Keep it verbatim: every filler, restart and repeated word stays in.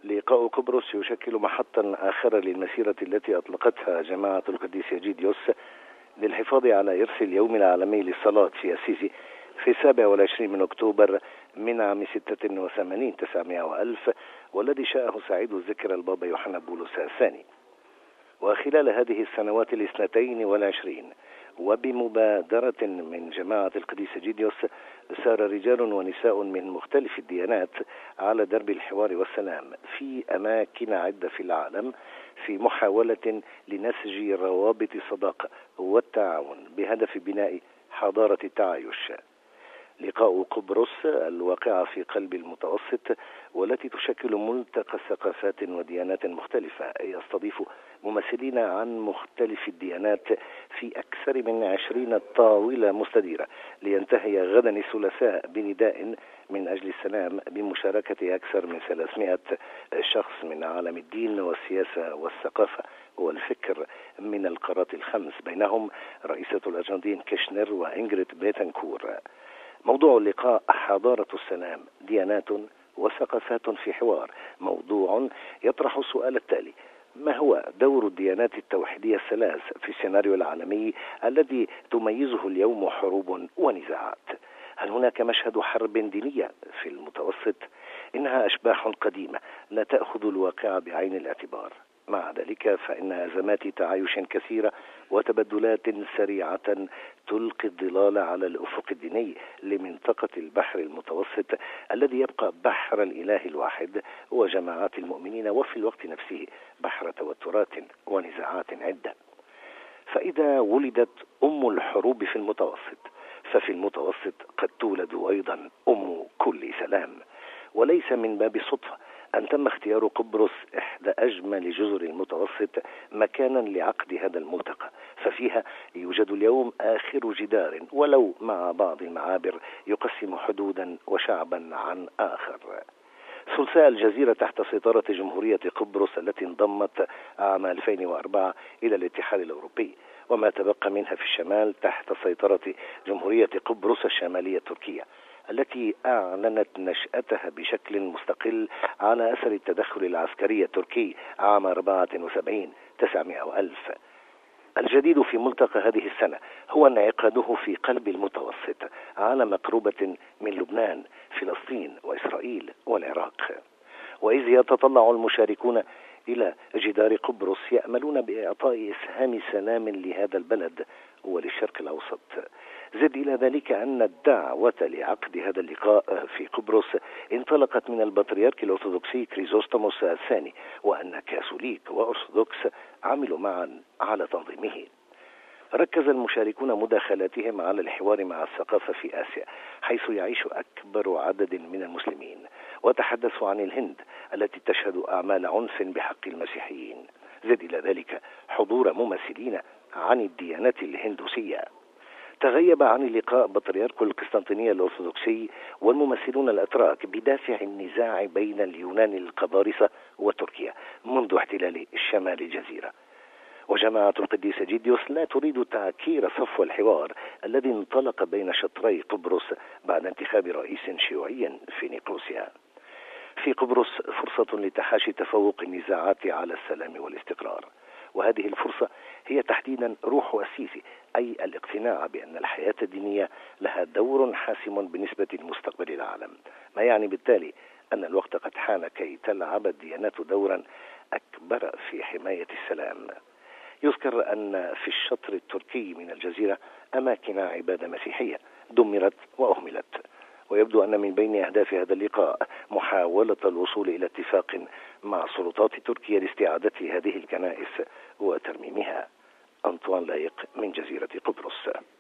لقاء قبرص يشكل محطا آخر للمسيرة التي أطلقتها جماعة القديس يجيديوس للحفاظ على إرث اليوم العالمي للصلاة في أسيسي في السابع والعشرين من أكتوبر من عام ستة وثمانين تسعمائة وألف، والذي شاءه سعيد الذكر البابا يوحنا بولس الثاني. وخلال هذه السنوات الاثنتين والعشرين وبمبادرة من جماعة القديس يجيديوس سار رجال ونساء من مختلف الديانات على درب الحوار والسلام في أماكن عدة في العالم في محاولة لنسج روابط الصداقة والتعاون بهدف بناء حضارة التعايش. لقاء قبرص الواقعة في قلب المتوسط والتي تشكل ملتقى ثقافات وديانات مختلفة يستضيف ممثلين عن مختلف الديانات في أكثر من عشرين طاولة مستديرة، لينتهي غدا الثلاثاء بنداء من أجل السلام بمشاركة أكثر من ثلاثمائة شخص من عالم الدين والسياسة والثقافة والفكر من القارات الخمس، بينهم رئيسة الأرجنتين كيشنر وإنجريد بيتنكور. موضوع اللقاء حضارة السلام، ديانات وثقافات في حوار، موضوع يطرح السؤال التالي: ما هو دور الديانات التوحيدية الثلاث في السيناريو العالمي الذي تميزه اليوم حروب ونزاعات؟ هل هناك مشهد حرب دينية في المتوسط؟ إنها أشباح قديمة لا تأخذ الواقع بعين الاعتبار. مع ذلك فإن أزمات تعايش كثيرة وتبدلات سريعة تلقي الظلال على الأفق الديني لمنطقة البحر المتوسط الذي يبقى بحر الإله الواحد وجماعات المؤمنين، وفي الوقت نفسه بحر توترات ونزاعات عدة. فإذا ولدت أم الحروب في المتوسط، ففي المتوسط قد تولد أيضا أم كل سلام. وليس من باب الصدفة أن تم اختيار قبرص إحدى أجمل جزر المتوسط مكانا لعقد هذا الملتقى، ففيها يوجد اليوم آخر جدار ولو مع بعض المعابر يقسم حدودا وشعبا عن آخر. ثلثاء الجزيرة تحت سيطرة جمهورية قبرص التي انضمت عام ألفين وأربعة إلى الاتحاد الأوروبي، وما تبقى منها في الشمال تحت سيطرة جمهورية قبرص الشمالية التركية التي أعلنت نشأتها بشكل مستقل على أثر التدخل العسكري التركي عام أربعة وسبعين تسعمائة وألف. الجديد في ملتقى هذه السنة هو انعقاده في قلب المتوسط على مقربة من لبنان، فلسطين وإسرائيل والعراق. وإذ يتطلع المشاركون إلى جدار قبرص يأملون بإعطاء إسهام سلام لهذا البلد وللشرق الأوسط. زد إلى ذلك أن الدعوة لعقد هذا اللقاء في قبرص انطلقت من البطريرك الأرثوذكسي كريزوستوموس الثاني، وأن كاثوليك وأرثوذكس عملوا معا على تنظيمه. ركز المشاركون مداخلاتهم على الحوار مع الثقافة في آسيا، حيث يعيش أكبر عدد من المسلمين، وتحدثوا عن الهند التي تشهد أعمال عنف بحق المسيحيين. زد إلى ذلك حضور ممثلين عن الديانات الهندوسية. تغيب عن اللقاء بطريرك القسطنطينية الأرثوذكسي والممثلون الأتراك بدافع النزاع بين اليونان القبارصة وتركيا منذ احتلال شمال الجزيرة. وجماعة القديس يجيديوس لا تريد تعكير صفو الحوار الذي انطلق بين شطري قبرص بعد انتخاب رئيس شيوعي في نيقوسيا. في قبرص فرصة لتحاشي تفوق النزاعات على السلام والاستقرار، وهذه الفرصة هي تحديدا روح أسيسي، أي الاقتناع بأن الحياة الدينية لها دور حاسم بالنسبة لمستقبل العالم، ما يعني بالتالي أن الوقت قد حان كي تلعب الديانات دورا أكبر في حماية السلام. يذكر أن في الشطر التركي من الجزيرة أماكن عبادة مسيحية دمرت وأهملت، ويبدو أن من بين أهداف هذا اللقاء محاولة الوصول إلى اتفاق مع سلطات تركيا لاستعادة هذه الكنائس وترميمها. أنطوان لايق من جزيرة قبرص.